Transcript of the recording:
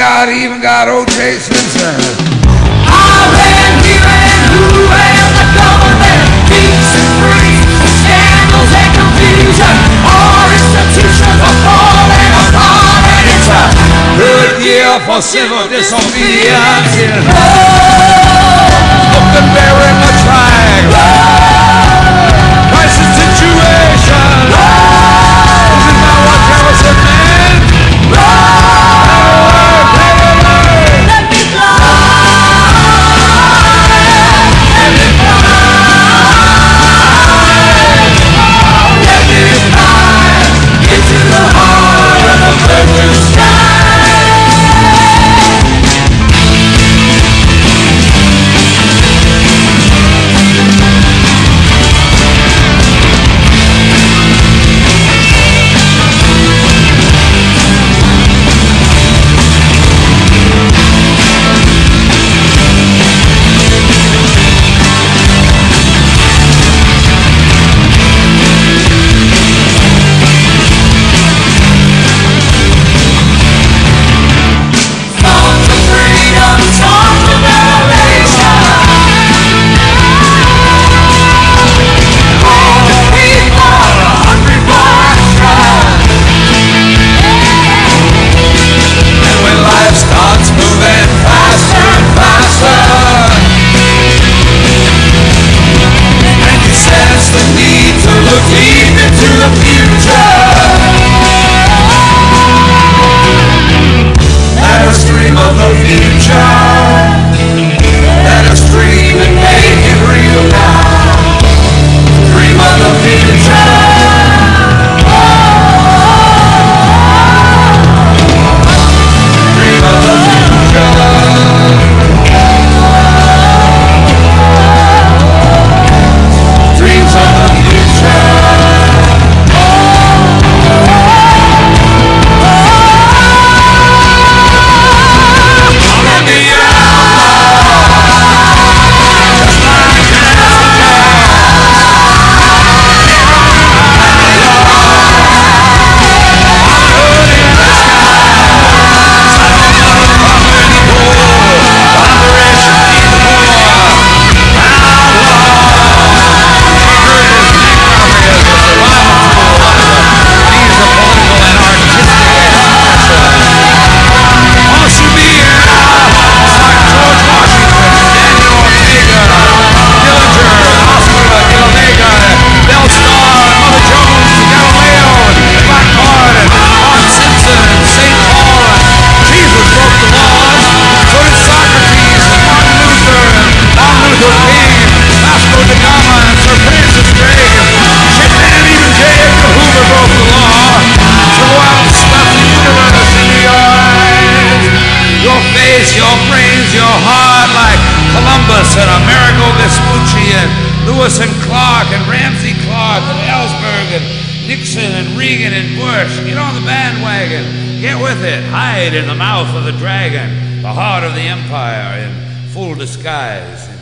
even got O.J. Simpson. I ran here and who and the government, peace and freeze, scandals and confusion. Our institutions are falling apart, and it's a Good year for civil disobedience. Looking very much like crisis situation. This is not what Harrison meant. let me fly, let me fly, let me fly into the heart of the virgin sky. Songs of freedom, songs of revelation. All the people are hungry for action. And when life starts moving faster and faster, and you sense the need to look deep into the future, let us dream of the future. Let us dream and make it real now. Dream of the future. Dream of the future. Dreams of the future. Let me your brains, your heart, like Columbus and Amerigo Vespucci and Lewis and Clark and Ramsey Clark and Ellsberg and Nixon and Reagan and Bush. Get on the bandwagon. Get with it. Hide in the mouth of the dragon, the heart of the empire in full disguise.